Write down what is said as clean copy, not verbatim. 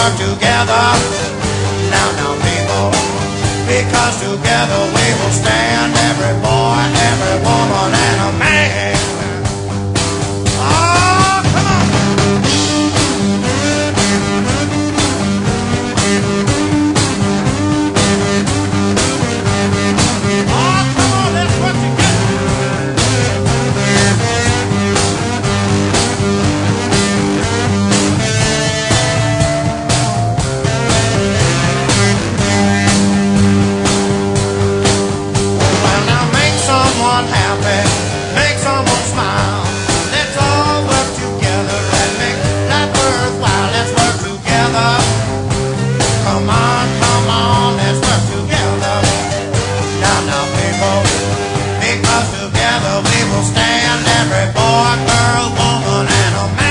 work together. Now, people, because together we will stand. Every boy, every woman, and a man. Oh, come on. Oh, come on, let's work together. Well, now make someone happy, make someone smile. Let's all work together and make life worthwhile. Let's work together. Come on, let's work together. Now, people, because together we will stand. Every boy, girl, woman, and a man.